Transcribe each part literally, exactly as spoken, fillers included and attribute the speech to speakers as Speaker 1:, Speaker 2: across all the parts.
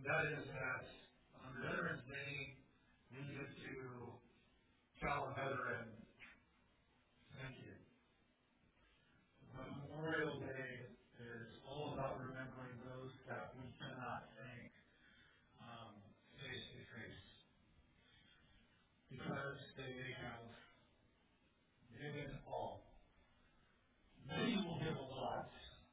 Speaker 1: That is that on Veterans Day, we get to tell a veteran, thank you. But Memorial Day is all about remembering those that we cannot thank um, face to face because they have given all. Many will give a lot.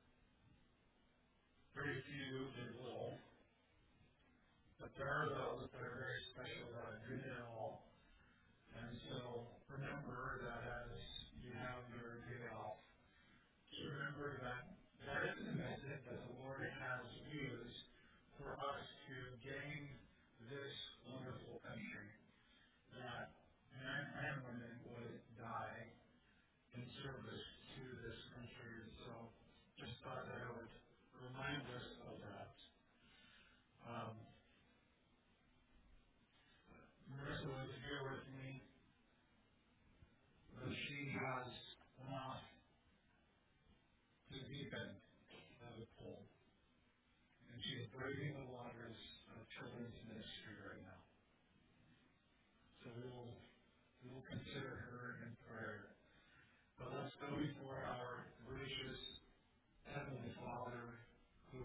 Speaker 1: Very few give little. But there are those that are very special that have given it all. And so remember that as you have your day off, to remember that that is the method that the Lord has used for us to gain this wonderful country. That men and women would die in service to this country. So just thought that I would remind us of that. Um, Marissa was here with me. But she has gone to the deep end of the pool. And she is braving the waters of children's ministry right now. So we will, we will consider her in prayer. But let's go before our gracious Heavenly Father who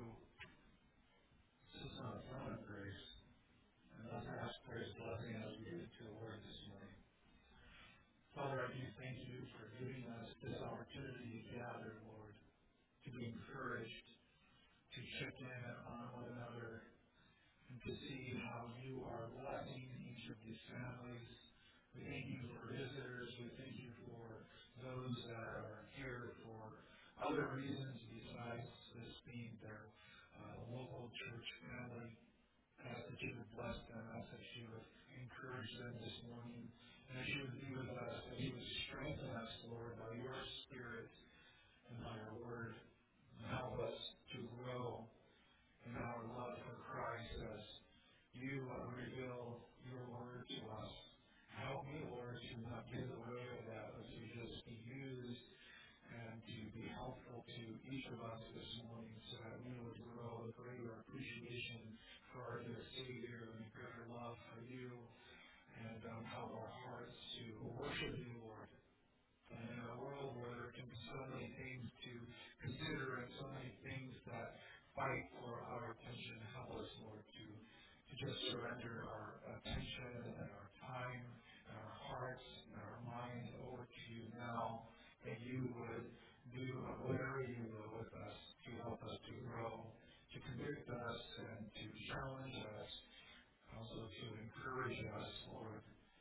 Speaker 1: sits on the throne of grace. And let's ask for His blessing as we get to the Word this morning. Father, I do thank you for giving us this opportunity to gather, Lord, to be encouraged, to check in on one another, and to see how you are blessing each of these families. We thank you for visitors. We thank you for those that are here for other reasons besides this being their uh, local church family. I ask that you would bless them. I ask that you would encourage them this morning. And that you would be with us, that you would strengthen us, Lord, by your Spirit and by your word. And help us to grow in our love for Christ as you uh, reveal your word to us. Help me, Lord, to not get in the way of that, but to just be used and to be helpful to each of us this morning so that we would grow a greater appreciation for our dear Savior and a greater love for you. And um, help our hearts to worship you, Lord. And in a world where there can be so many things to consider and so many things that fight for our attention, help us, Lord, to, to just surrender our attention and our time and our hearts and our mind over to you now, that you would do whatever you will with us to help us to grow, to convict us, and to challenge us. Also to encourage us, Lord.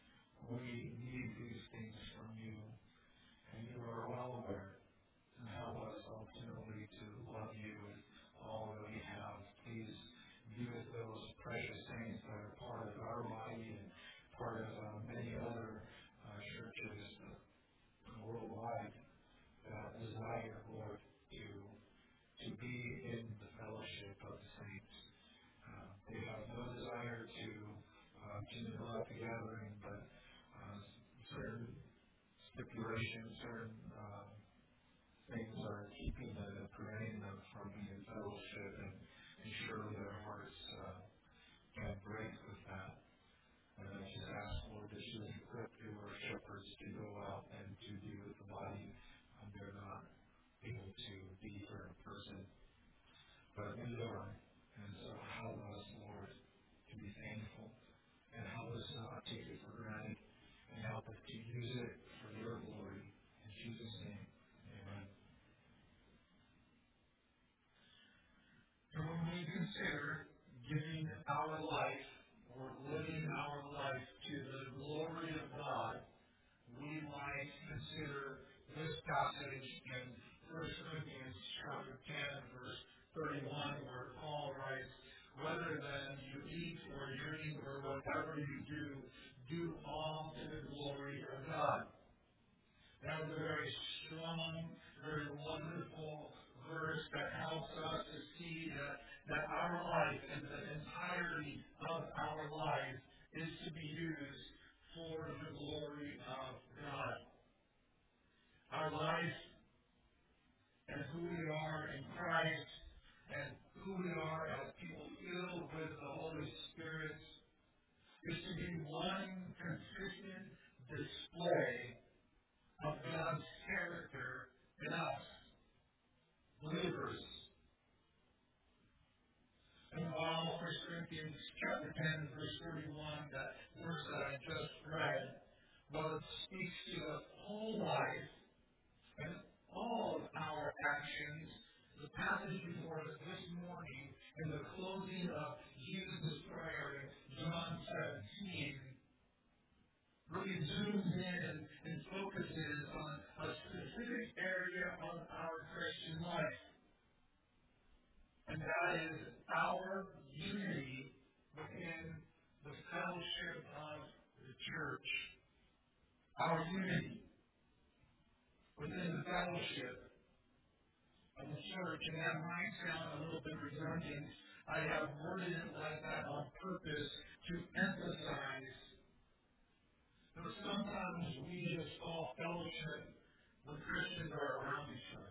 Speaker 1: We need these things from you, and you are well aware. And help us ultimately to love you with all that we have. Please be with those precious saints that are part of our body and part of uh, many other uh, churches uh, worldwide that desire, Lord, to, to be in the fellowship of the saints. Uh, they have no desire to uh, to neglect the gathering, but uh, certain stipulations, certain uh, things are keeping them and preventing them from being in fellowship, and, and surely their hearts uh, can break with that. And I just ask, Lord, that you equip your shepherds to go out and to be with the body. Um, they're not able to be here in person, but we are. And so help us, Lord, to be thankful, and help us not take it for granted, and help us to use it for your glory. In Jesus' name, amen. And when we consider giving our life or living our life to the glory of God, we might consider this passage in First Corinthians chapter ten, verse thirty-one, where Paul writes, "Whether then you eat or drink or whatever you do, do all to the glory of God." That is a very strong, very wonderful verse that helps us to see that, that our life and the entirety of our life is to be used for the glory of God. Our life and who we are in Christ and who we are as people filled with the is to be one consistent display of God's character in us, believers. And while First Corinthians chapter ten, verse thirty-one, that verse that I just read, while it speaks to the whole life and all of our actions, the passage before us this morning in the closing of Jesus' prayer in John seventeen really zooms in and focuses on a specific area of our Christian life. And that is our unity within the fellowship of the church. Our unity within the fellowship of the church. And that might sound a little bit redundant. I have worded it like that on purpose to emphasize that sometimes we just call fellowship when Christians are around each other.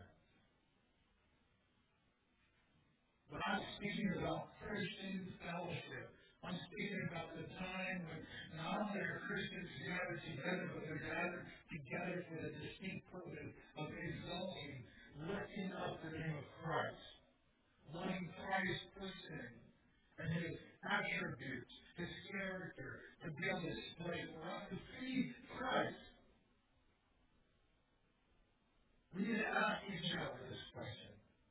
Speaker 1: But I'm speaking about Christian fellowship. I'm speaking about the time when not only are Christians gathered together, but they're gathered together for the distinct purpose of exalting, lifting up the name of Christ, wanting Christ's person and His attributes, His character, to be on display for us to see Christ. We need to ask each other this question.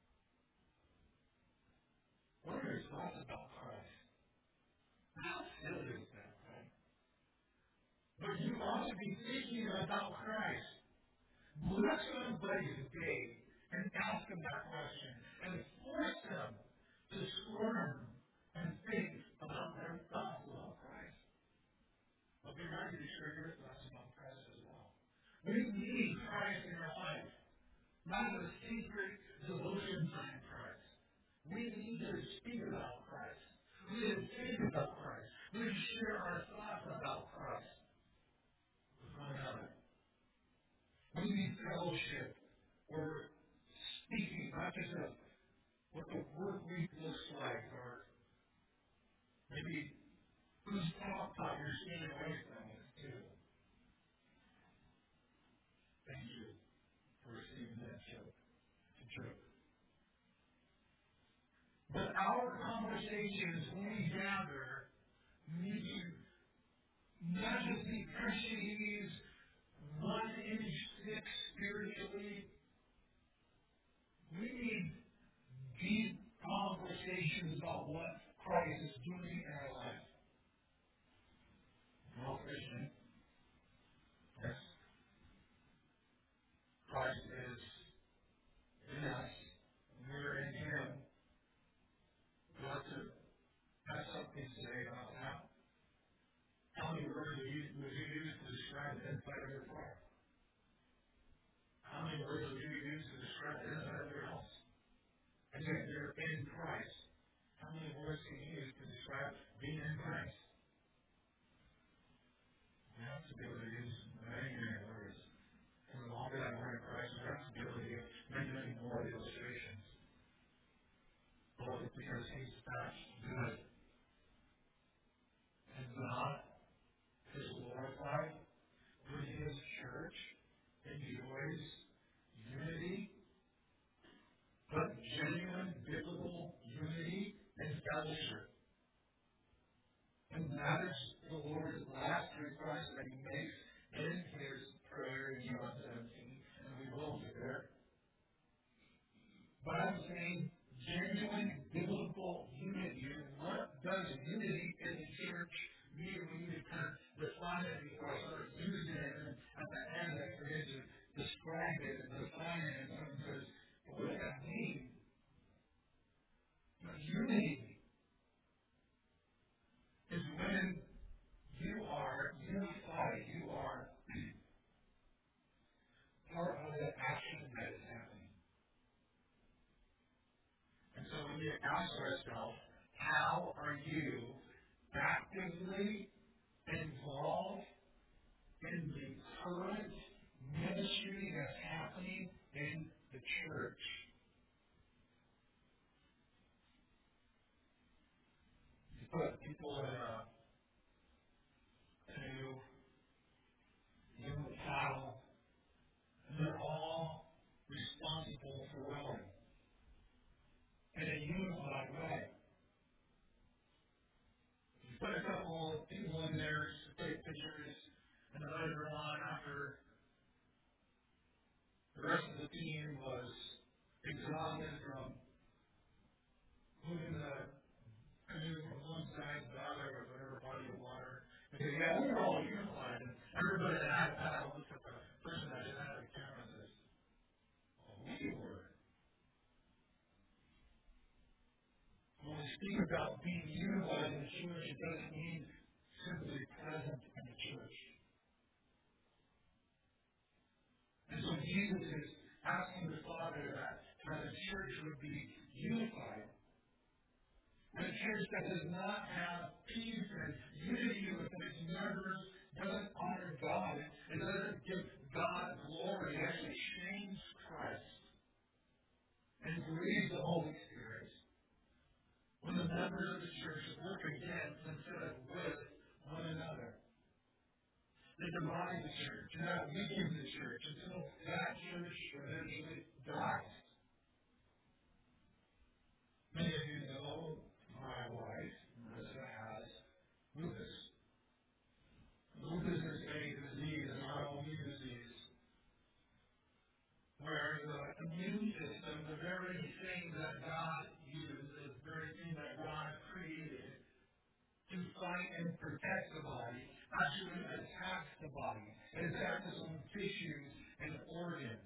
Speaker 1: What are your thoughts about Christ? How silly is that, right? But you ought to be thinking about Christ. Bless somebody's day and ask them that question and force them to squirm and think about their thoughts about Christ. But be ready to share your thoughts about Christ as well. We need Christ in our life, not a secret devotion time Christ. We need to speak about Christ. We need to think about Christ. We need to share our thoughts about Christ with one another. We need fellowship. We're speaking not just of what the work week looks like, or maybe whose talk talk you're staying away from it too. Thank you for receiving that joke. It's a joke. But our conversations when we gather need to not just be Christianese, one inch thick spiritually. We need deep conversations about what Christ is doing in our life. We're all Christian. Yes. Christ is in us. We're in Him. We ought to have something to say about that. How many words would you, would you use to describe the inside of your car? How many words would you use to describe the inside of your house? And yet you're in Christ. How many words can you use to describe being in Christ? You have to be able to use many, many words. And the longer that we're in Christ, we have to be able to give many, many more illustrations. Both because He's that good. And God is glorified when His church enjoys unity, but genuine biblical unity and fellowship. And that is the Lord's last request that He makes in His prayer in John seventeen, and we will get there. But I'm saying genuine biblical unity. And what does unity in the church mean? We need to kind of define it before I start using it. And at the end, I forget to describe it and define it. And someone says, what does that mean? But unity is when you are unified, you are part of the action that is happening. And so we need to ask ourselves, how are you actively involved in the current ministry that's happening in the church? You put people in a put a couple of people in there to take pictures, and then later on, after the rest of the team was exhausted from moving the canoe from one side to the other with whatever body of water, they said, yeah, we were all unified. And everybody that had a paddle looked at the person that didn't have a camera and says, well, we were. When we speak about being unified in the church, it doesn't mean simply present in the church. And so Jesus is asking the Father that, that the church would be unified. And a church that does not have peace and unity within its members doesn't honor God. It doesn't give God glory. It actually shames Christ and grieves the Holy Spirit. When the members of the church work against instead of with one another. They divide the church, and that weakens the church until that church eventually dies. Many of you know my wife, Marissa, has lupus. Lupus is a disease, an autoimmune disease, where the immune system, the very thing that God used, the very thing that God created to fight and protect the body, actually attacks the body. It attacks its own tissues and organs.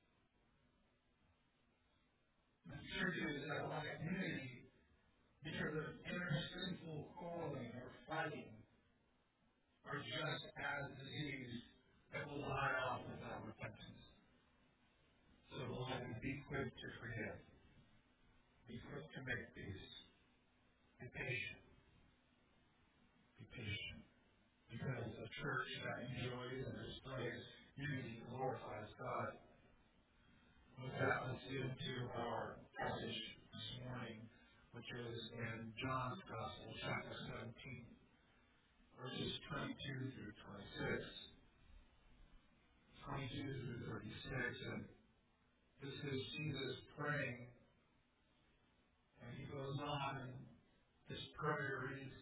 Speaker 1: The churches that lack unity because of inner sinful quarreling or fighting are just as disease that will die off without repentance. So Lord, be quick to forgive. Be quick to make peace. Be patient. Be patient. Because a church that enjoys and displays unity glorifies God. With that, let's get into our passage this morning, which is in John's Gospel, chapter seventeen, verses twenty-two through twenty-six. twenty-two through thirty-six, and this is Jesus praying, and he goes on, and his prayer reads,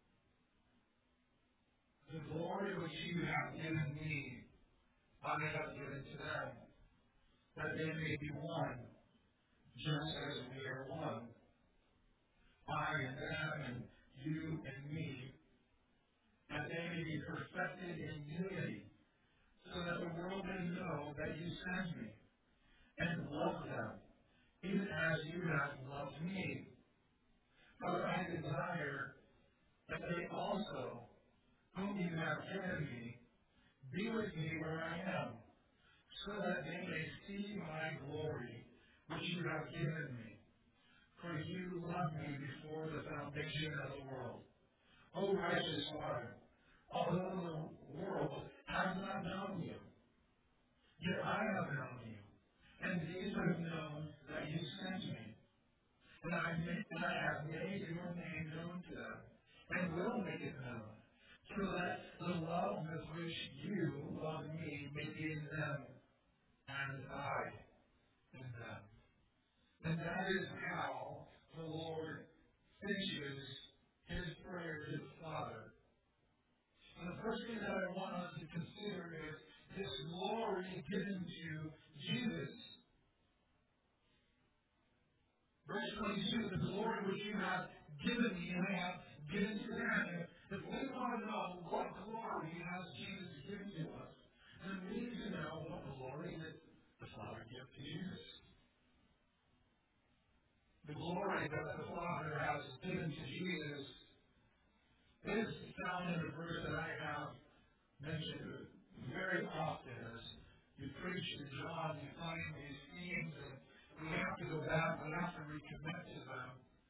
Speaker 1: the glory which you have given me, I have given to them, that they may be one, just as we are one. I and them, and you and me, that they may be perfected in unity, so that the world may know that you sent me, and love them, even as you have loved me. Father, I desire that they also, whom you have given me, be with me where I am, so that they may see my glory, which you have given me. For you loved me before the foundation of the world. O righteous Father, although the world has not known you, yet I have known you, and these have known that you sent me. And I, make, and I have made your name known to them, and will make it known, so that the love with which you love me may be in them, and I in them. And that is how the Lord finishes his prayer to the Father. And the first thing that I want us to consider is this glory given to Jesus. Verse twenty-two, the glory which you have given me, I have given to them. If we want to know what glory has Jesus given to us, then we need to know what glory did the Father give to Jesus. The glory that the Father has given to Jesus is found in a verse that I have mentioned very often. As you preach in John, you find these themes, and we have to go back, we have to recommit to them.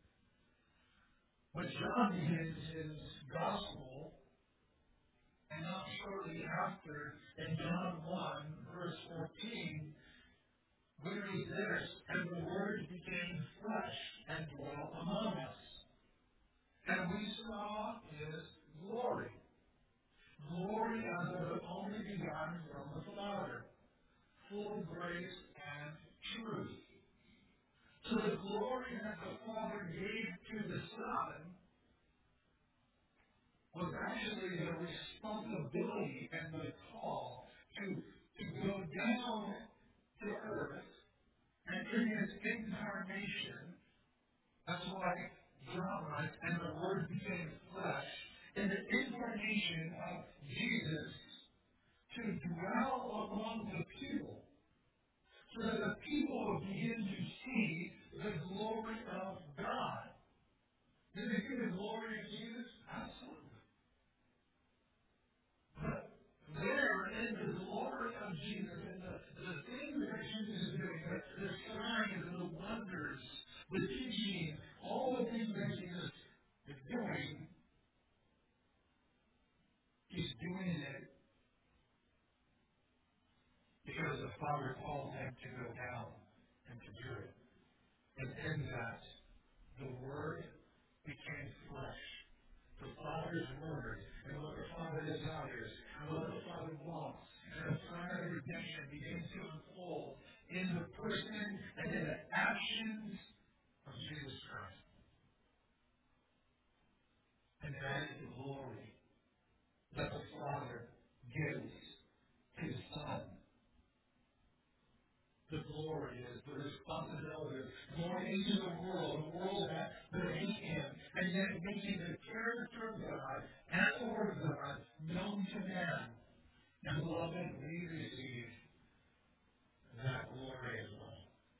Speaker 1: But John begins his gospel, and not shortly after, in John one, verse fourteen, we read this, and the Word became flesh and dwelt among us. And we saw his glory. Glory as of the only begotten from the Father, full of grace and truth. So the glory that the Father gave to the Son was actually the responsibility and the call to, to go down to earth, and in his incarnation, that's why John writes, and the Word became flesh, in the incarnation of Jesus, to dwell among the people, so that the people would begin to see the glory of God. Did they see the glory of Jesus? Absolutely. But there, in the glory of Jesus, and the, the things that Jesus is doing, the, the signs and the wonders, the teaching, all the things that Jesus is doing, he's doing it because the Father called him to go down and to do it. And in that, the Word became flesh. The Father's Word, and what the Father desires, and what the Father wants, and the plan of redemption begins to unfold in the person and in the actions of Jesus Christ. And that is the glory that the Father gives to the Son. The glory is the responsibility of going into the world, a world that would hate him, and yet making the character of God and the Word of God known to man. And beloved, we receive that glory as well.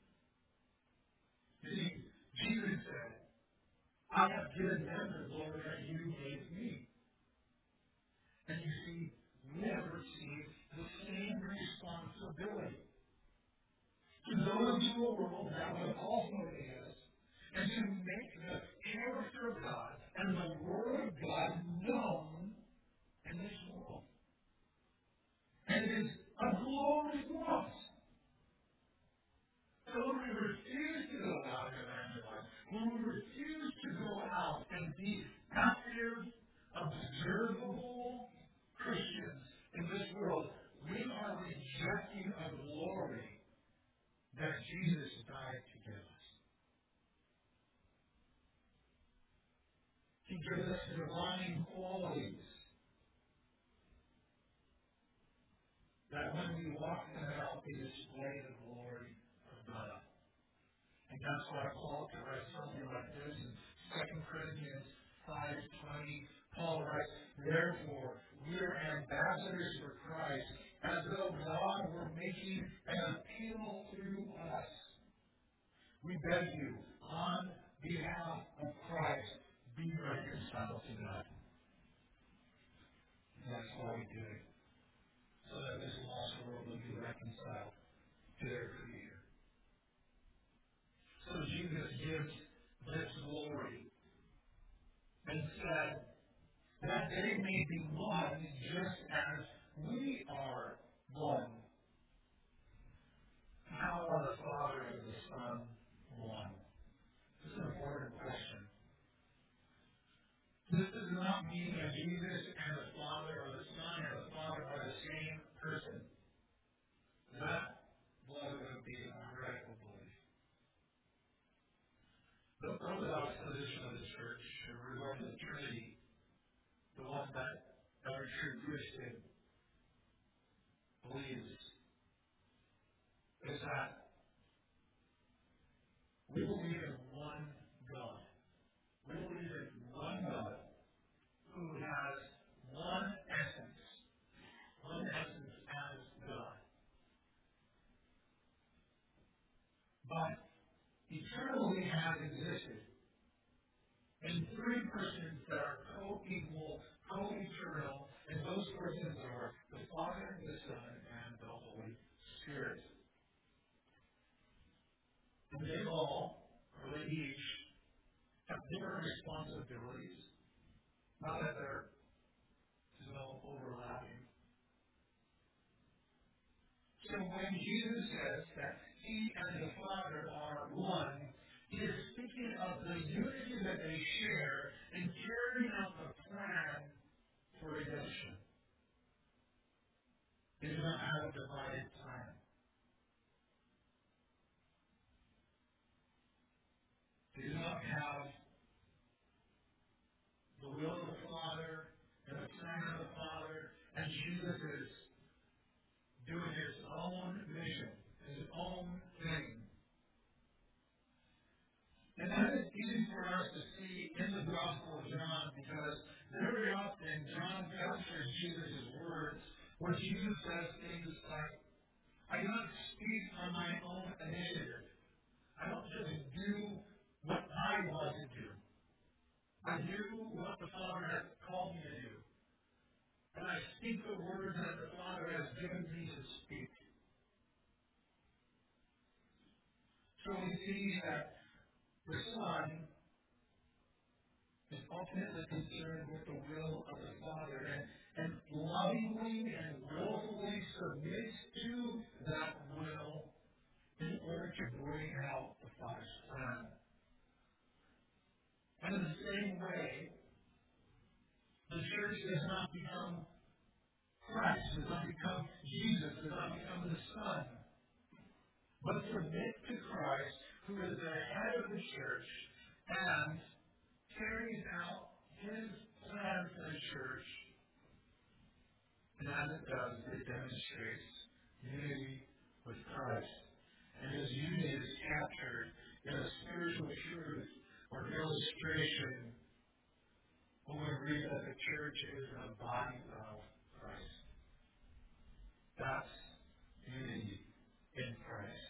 Speaker 1: You see, Jesus said, I have given them the glory that you gave me. And you see, we have received the same responsibility to go into a world that would also is, and to make the character of God and the Word of God known in this world. And it is a glory to us. So when we refuse to go out and evangelize, when we refuse to go out and be active, observable Christians in this world, we are rejecting a glory that Jesus died to give us. He gives us divine qualities that when we walk them out, they display the glory of God. And that's why Paul can write something like this in Second Corinthians five twenty. Paul writes, therefore, we are ambassadors for Christ, as though God were making an appeal through us. We beg you, on behalf of Christ, be reconciled to God. And that's why we do it. So that this lost world will be reconciled to their Creator. So Jesus gives this glory and said that they may be one just as we are one. How are the Father and the Son one? This is an important question. This does not mean that Jesus and the Father or the Son or the Father are the same person. That, beloved, would be an heretical belief. The Orthodox position of the Church regarding the Trinity, the one that every true Christian believes, is that we believe in one God. We believe in one God who has one essence, one essence as God. But eternally has existed in three persons that are co-equal, co-eternal, and those persons are the Father, the Son, and the Holy Spirit. And they all, or they each, have different responsibilities. Not that there is no overlapping. So when Jesus says that He and the Father are one, He is speaking of the unity that they share in carrying out the plan for redemption. They do not have a divided plan. They do not have the will of the Father And that is easy for us to see in the Gospel of John because very often John captures Jesus' words where Jesus says things like, I do not speak on my own initiative. I don't just do what I want to do. I do what the Father has called me to do. And I speak the words that the Father has given me to speak. So we see that the Son is ultimately concerned with the will of the Father and, and lovingly and willfully submits to that will in order to bring out the Father's plan. And in the same way, the church does not become Christ, does not become Jesus, does not become the Son, but submit to Christ, who is the head of the church, and carries out his plan for the church. And as it does, it demonstrates unity with Christ. And his unity is captured in a spiritual truth or illustration when we read that the church is the body of Christ. That's unity in Christ.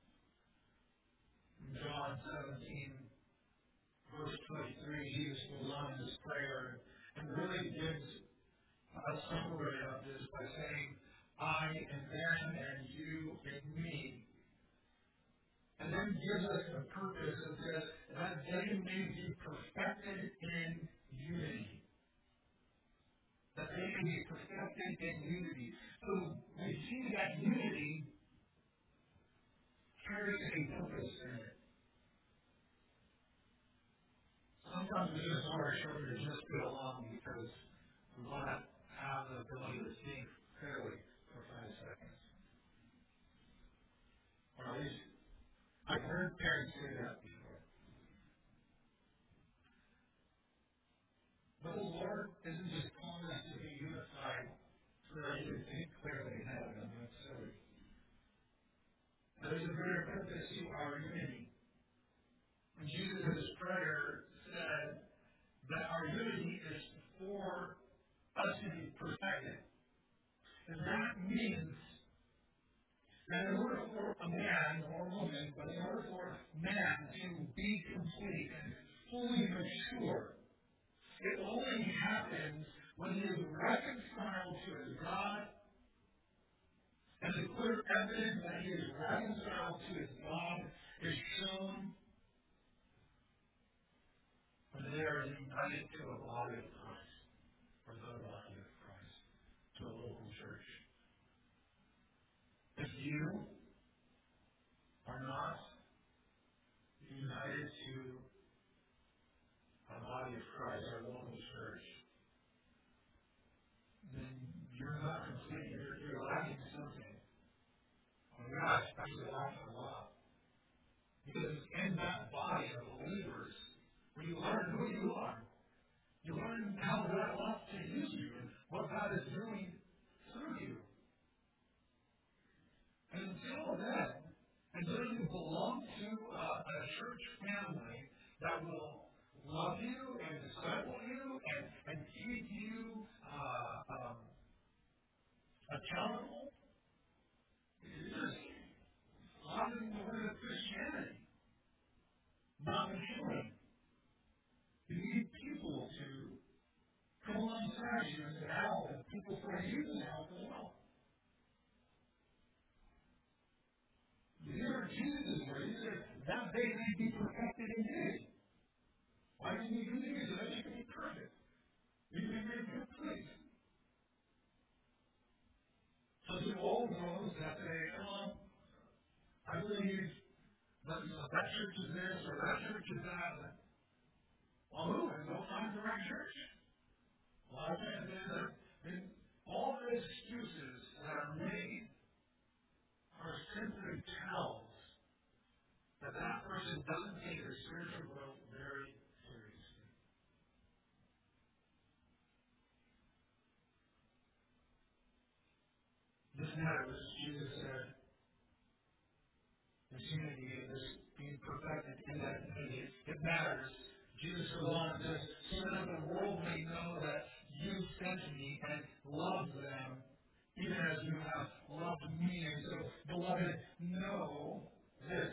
Speaker 1: In John seventeen, verse twenty-three, Jesus goes on in this prayer and really gives a summary of this by saying, I in them and you in me. And then gives us the purpose and says that they may be perfected in unity. That they may be perfected in unity. So we see that unity carries a purpose in it. Sometimes we just want our children to just get along because we want to have the ability to think clearly for five seconds. Or at least I've heard parents say that before. But the Lord isn't just calling us to be unified so that you can think clearly in heaven. I'm not silly. There's a greater purpose to our unity. And Jesus' prayer said that our unity is for us to be perfected. And that means that in order for a man or woman, but in order for man to be complete and fully mature, it only happens when he is reconciled to his God, and the clear evidence that he is reconciled to his God is shown when they are united to a body of Christ, or the body of Christ, to a local church. If you are not united to a body of Christ, our local church, then you're not complete. You're, you're lacking something. Well, you're not actually lacking a lot. Because in that body of believers, when you learn who you are, you learn how God wants to use you and what God is doing through you. And until then, until you belong to a, a church family that will love you and disciple you and, and keep you uh, um, accountable, you're just following the way of Christianity, not maturing. You need people to come alongside you and to help, and people for you to help as well. Here, Jesus' word, he said, that they may be perfected in unity. Why do you need unity? So that you can be perfect. You can be made complete. So to all those that say, oh, I believe that, you know, that church is this or that church is that, well, move and go find the right church. Well, I can't say that. And all the excuses that are made are simply tells that that person doesn't take their spiritual growth very seriously. This matters, Jesus said, this unity, this being perfected in that unity. It matters. Jesus goes on and says, so that the world may know that you sent me and loved them, even as you have loved me. And so, beloved, know this.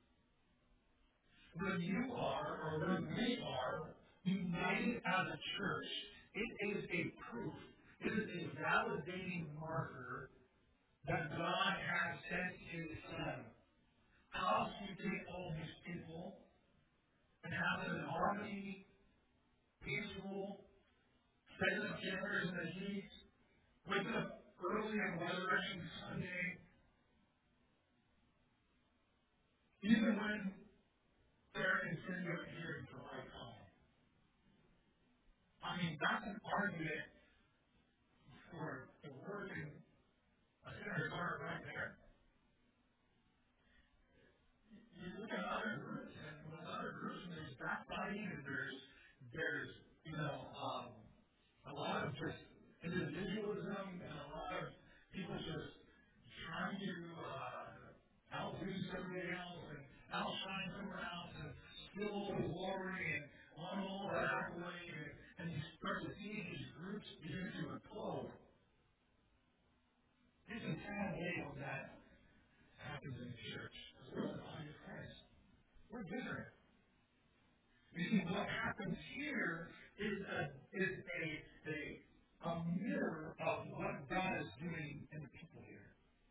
Speaker 1: When you are, or when we are, united as a church, it is a proof, it is a validating marker that God has sent His Son. How do you take all these people and have them in harmony, peaceful, setting up cameras in the heat, waking up early on Resurrection Sunday, even when they're insinuating hearing for my time? I mean, that's an argument for the word in a sinner's heart right there. You look at other groups, and with other groups, and there's backbiting, and there's, there's, you know, um, a lot of just individualism, and a lot of people just trying to uh, outdo somebody else, and outshine someone else, and steal all the glory, and want all that accolade, and, and you start to see these groups begin to implode. There's a sad way when that happens in the church. We're the body of Christ. We're different. You see, what happens here is a is a a, a mirror of what God is doing in the people here.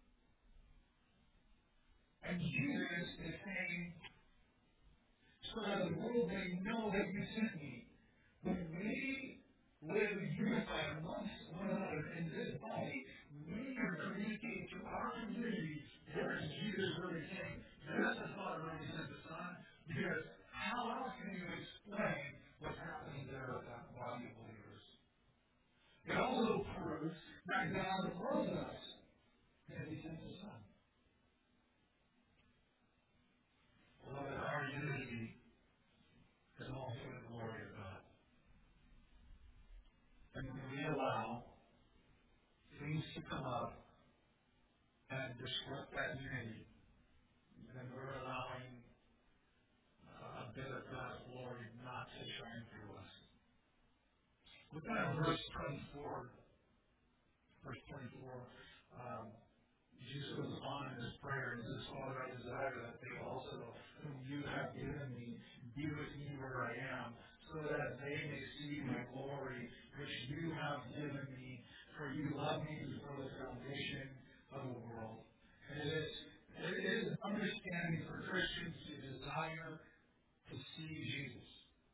Speaker 1: And Jesus is saying, so that the world may know that you sent me. When we live unified amongst one another in this body, we are communicating to our community, what is Jesus really saying? Yes, the Father really sent the Son, because how else can you explain what's happening there with that body of believers? It also proves that God loves us because He sent the Son. Beloved, our unity is all for the glory of God. And when we allow things to come up and disrupt that unity, then we're allowing uh, a bit of God's glory not to shine through us. Look at verse twenty-four. Verse twenty-four. Um, Jesus goes on in his prayer and says, Father, I desire that they also, whom you have given me, be with me where I am, so that they may see my glory, which you have given me, for you love me before the foundation of the world. And it is, it is understanding for Christians to desire to see Jesus.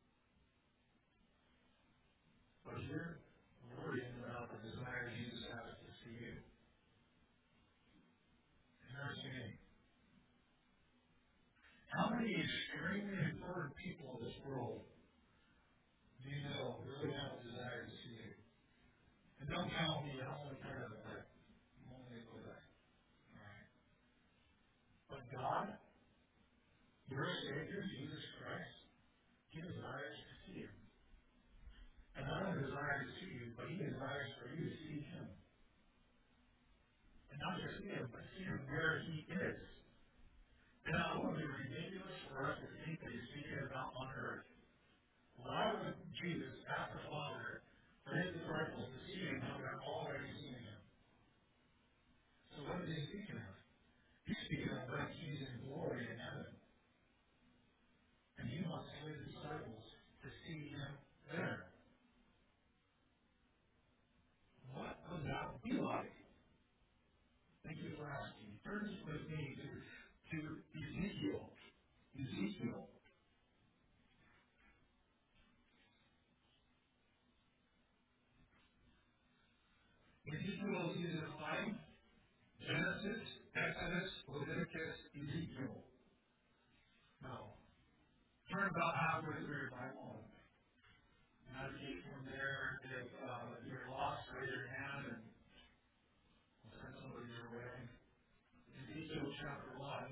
Speaker 1: But you're worrying about the desire Jesus has to see you. Understanding. How many extremely important people in this world do you know really have a desire to see you? And don't count me, I'm only part of that. I'm only able to that. Alright. But God, your Savior, Jesus Christ, He desires to see you. And not only desires to see you, but He desires for you to see Him. And not just see Him, but see Him where He is. And now, it would be ridiculous for us to think that He's speaking about on earth. Why would Jesus ask the Father for His disciples to see Him when they're already seeing Him? So what is He speaking of? He's speaking of when He's in glory in heaven. And He wants His disciples to see Him there. What would that be like? Thank you for asking. Turn with me to, to Ezekiel. Ezekiel. Ezekiel is either five, Genesis, Exodus, Leviticus, Ezekiel. No. Turn about halfway through your Bible. Navigate from there. If uh, you're lost, raise your hand and we'll send somebody your way. Ezekiel chapter one.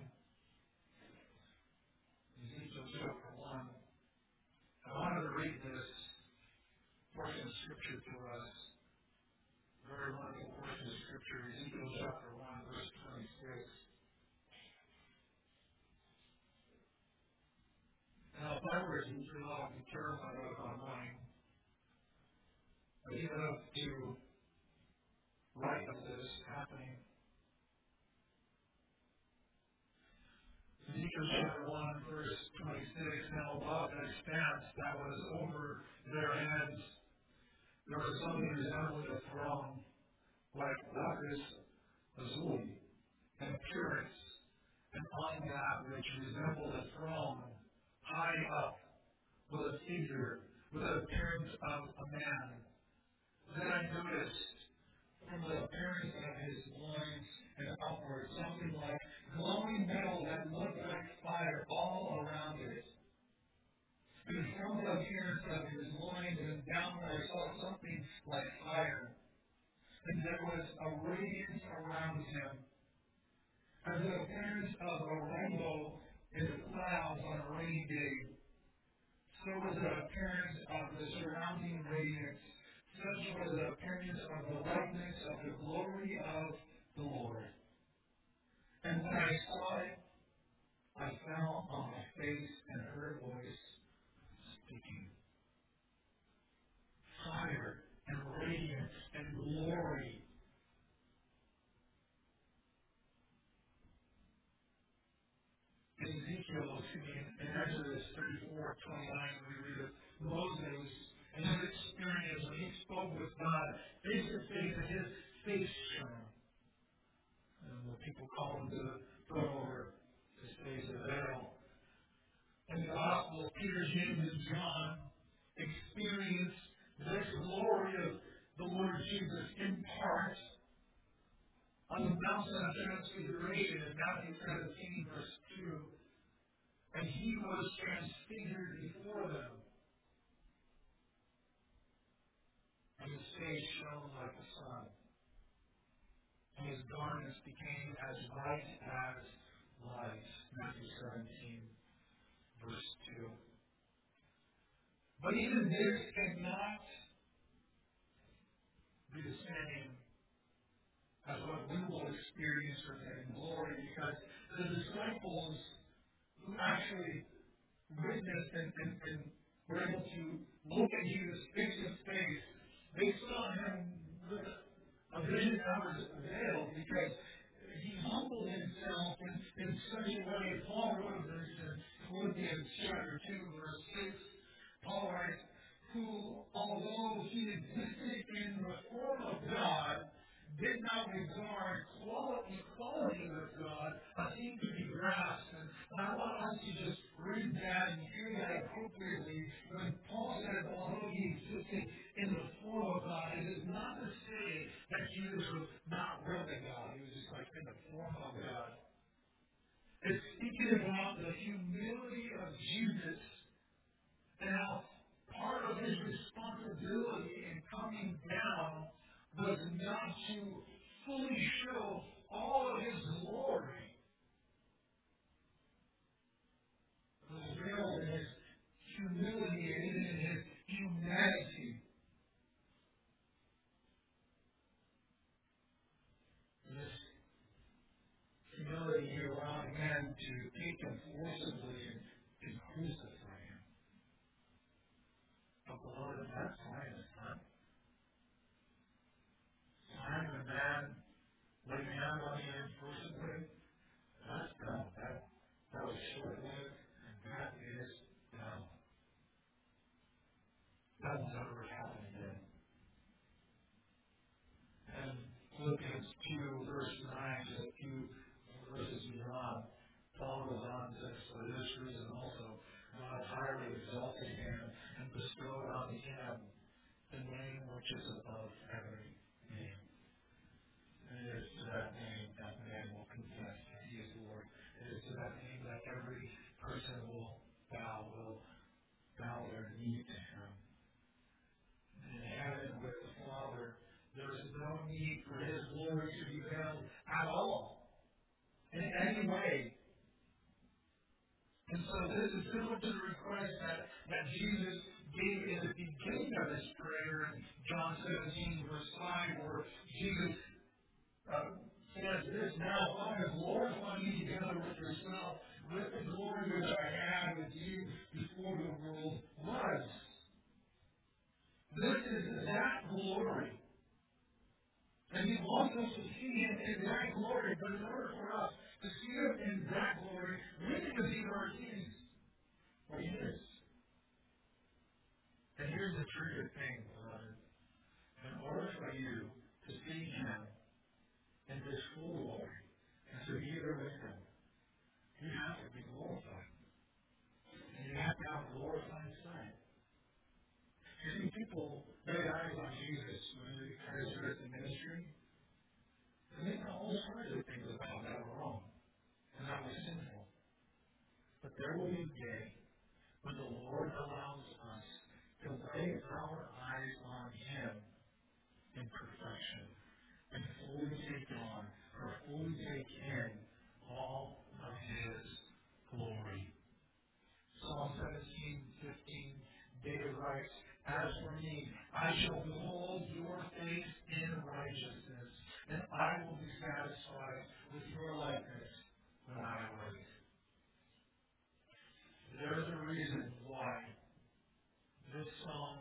Speaker 1: Ezekiel chapter one. I wanted to read this portion of Scripture to us. Very wonderful portion of Scripture. Ezekiel chapter one, verse twenty-six. if I were a teacher, I'd be terrified of online. But even up to right of this happening. Ezekiel chapter one, verse twenty-six, now above that expanse that was over their heads, there was something resembling a throne, like lapis lazuli, in appearance, and on that which resembled a throne, high up, was a figure, with the appearance of a man. Then I noticed, from the appearance of his loins and upward, something like glowing metal that looked like fire all around it. And from the appearance of his loins and downward, I saw something like fire. And there was a radiance around him, as the appearance of a rainbow in the clouds on a rainy day. So was the appearance of the surrounding radiance. Such was the appearance of the likeness of the glory of the Lord. And when I saw it, I fell on my face and heard a voice speaking. Fire and radiance and glory. In Ezekiel, excuse me, in Exodus thirty-four twenty-nine, we read of Moses and his experience when he spoke with God face to face, and his face shone. And the people call him to go over his face of veil. In the Gospel, Peter, James, and John experience this glory of the Lord Jesus in part on the mountain of transfiguration in Matthew seventeen, verse two. And he was transfigured before them. And his face shone like the sun. And his garments became as white as light. Matthew seventeen, verse two. But even this cannot be the same as what we will experience from him in glory, because the disciples who actually witnessed and, and, and were able to look at Jesus face to face, they saw him with a vision that was veiled, because he humbled himself in, in such a way. Paul wrote this in Philippians chapter two, verse six. Paul writes, who, although he existed in the form of God, did not regard quality, equality with God a thing to be grasped. And I want us to just read that and hear that appropriately. When Paul said, although he existed in the form of God, it is not to say that Jesus was not really God. He was just like in the form of God. It's speaking about the humility of Jesus and how part of his responsibility in coming down was not to fully show all of his glory. It was real in his humility and even in his humanity. This humility, he allowed men to take him forcibly and, and crucify him. But the Lord at that time is done. Time when man laid hand on him forcibly, that's done. That, that was short-lived, and that is done. That will never happen again. And Philippians two, verse nine, just a few verses beyond, Paul goes on and says, for this reason also, God highly exalted him and bestowed on him the name which is above every name. And it is to that name that man will confess that he is Lord. It is to that name that every person will bow, will bow their knee to him. In heaven with the Father, there is no need for his glory to be found at all, in any way. And so this is similar to the request that, that Jesus gave in the beginning of his prayer in John seventeen, verse five, where Jesus uh, says this, now Father, glorify me together with yourself, with the glory which I had with you before in that glory, but in order for us to see him in that glory, we need to see our King. Well, he is. And here's the true thing, beloved. In order for you to see him in this full glory and to be there with him, you have to be glorified. And you have to have glorified sight. You see, people lay eyes on Jesus when they carry his ministry, and they know all sorts of things about that were wrong and that was sinful. But there will be a day when the Lord allows us to lay our eyes on him in perfection and fully take on or fully take in all of his glory. Psalm seventeen, fifteen, David writes, "As for me, I shall behold your face in righteousness, and I will be satisfied with your likeness when I awake." There's a reason why this song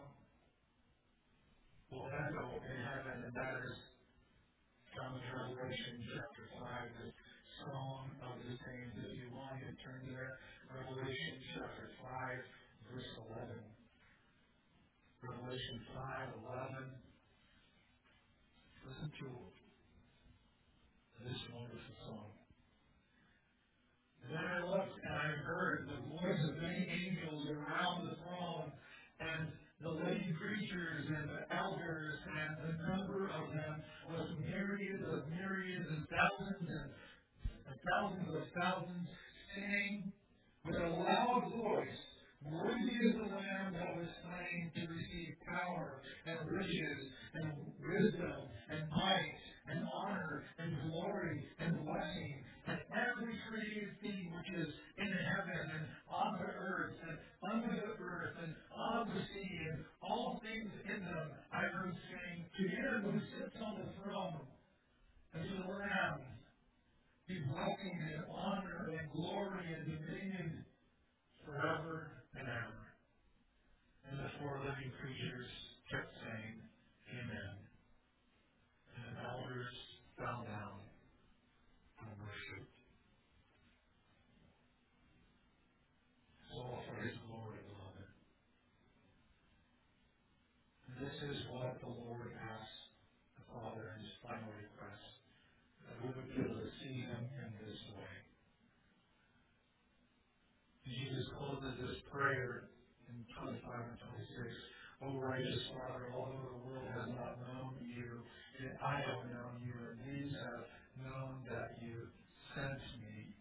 Speaker 1: will echo in heaven, and that is found in Revelation chapter five, the song of the saints. If you want, you can turn there. Revelation chapter five, verse eleven. Revelation five, eleven. Listen to this wonderful song. Then I looked and I heard the voice of many angels around the throne, and the living creatures and the elders, and the number of them was myriads of myriads and thousands and, and thousands of thousands, saying with a loud voice, "Worthy is the Lamb that was slain to receive power and riches and wisdom and might and honor and glory and blessing, and every created thing which is in heaven and on the earth and under the earth and on the sea and all things in them." I heard saying, "To him who sits on the throne and to the Lamb be blessing and honor and glory and dominion forever and ever." And the four living creatures kept saying, "Amen." And the elders fell down and worshipped. All for his glory, beloved. And this is what the Lord asks the Father in his final request, that we would be able to see him in this way. Jesus closes this prayer in twenty-five and twenty-six. "O righteous Father, although the world has not known you, yet I have known you, and these have known that you sent me.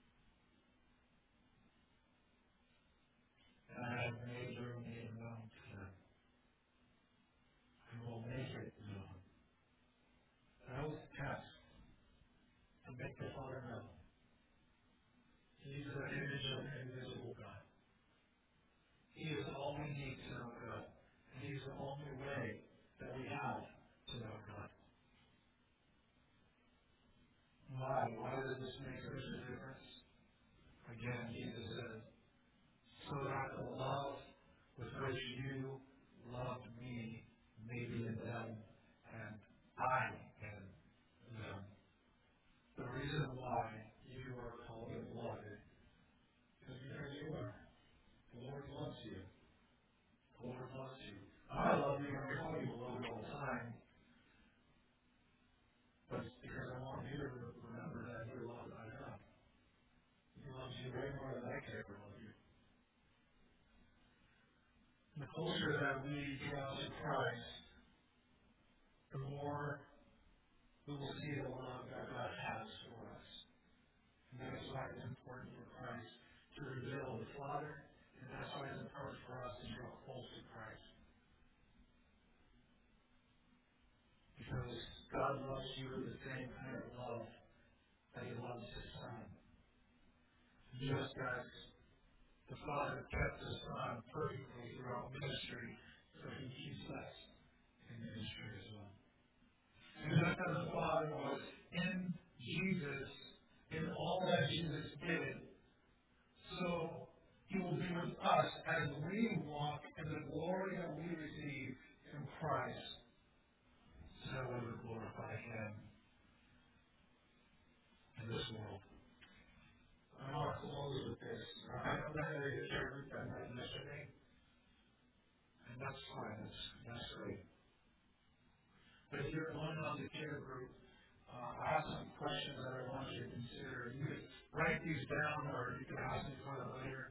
Speaker 1: And I have made your name known to them, and will make it known." That was the task, to make the Father known. He's the image of the invisible God. He is all we need to know God. And he's the only way that we have to know God. Why? Why does this make such a difference? Again, Jesus said, "So that the love with which you loved me may be in them, and I in them." The reason why you are called beloved is because you are. The Lord loves you. The Lord loves you. I love you, and I call you beloved all the time. But it's because I want you to remember that you're loved by God. He loves you way more than I could ever love you. The closer that we draw to Christ, the more we will see the love that God has for us. And that's why it's important for Christ to reveal the Father, and that's why it's important for us to draw close to Christ. Because God loves you with the same kind of love that he loves his Son. Just as the Father kept his Son perfectly throughout ministry, so he keeps us in ministry as well. And just as the Father was in Jesus, in all that Jesus did, so he will be with us as we walk in the glory that we receive from Christ, so that we would glorify him That's fine. That's, that's great. But if you're going on the care group, uh, I have some questions that I want you to consider. You could write these down or you could ask me for them later.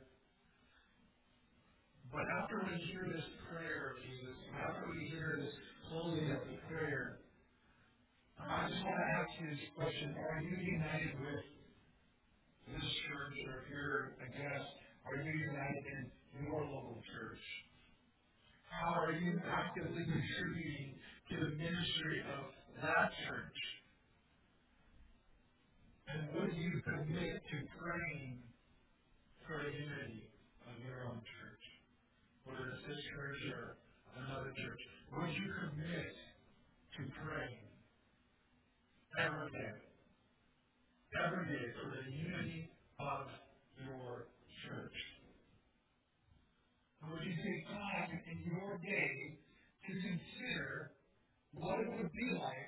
Speaker 1: But after we hear this prayer of Jesus, after we hear this closing of the prayer, I just want to ask you this question. Are you united with this church, or if you're a guest, are you united in your local church? How are you actively contributing to the ministry of that church? And would you commit to praying for the unity of your own church? Whether it's this church or another church, would you commit to praying every day, every day for the unity of your church? Would you take time in your day to consider what it would be like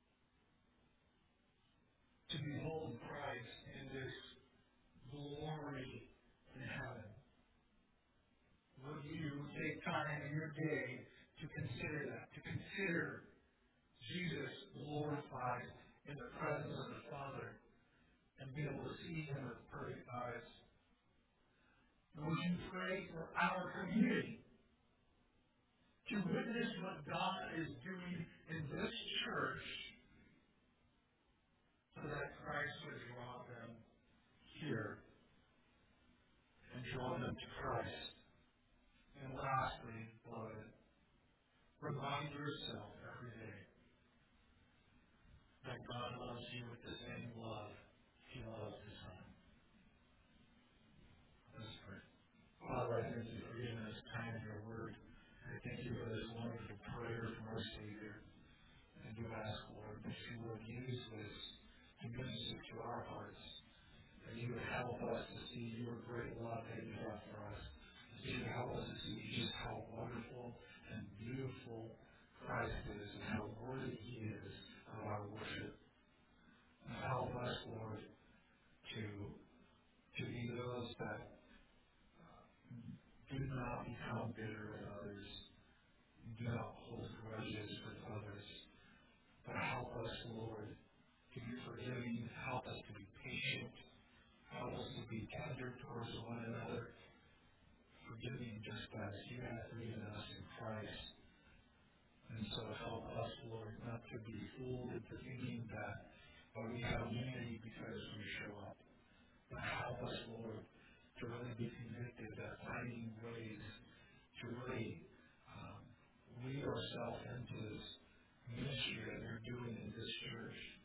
Speaker 1: to behold Christ in this glory in heaven? Would you take time in your day to consider that, to consider Jesus glorified in the presence of the Father and be able to see Him with perfect eyes? And would you pray for our community to witness what God is doing in this church so that Christ would draw them here and draw them to Christ? And lastly, beloved, remind yourself every day that God loves you with the same love He loves His Son. Let's pray. Father, I thank you for giving us time in your word. I thank you for this wonderful prayer from our Savior. And do ask, Lord, that you would use this to minister to our hearts. That you would help us to see your great love that you have for us. That you would help us to see just how wonderful and beautiful Christ is and how worthy He is of our worship. And help us, Lord, to, to be those that do not become bitter with others. Do not hold grudges with others. But help us, Lord, to be forgiving. Help us to be patient. Help us to be tender towards one another. Forgiving just as you have forgiven us in Christ. And so help us, Lord, not to be fooled into thinking that well, we have unity because we show up. But help us, Lord, to really be convicted that finding ways to really um, lead ourselves into this ministry that you're doing in this church.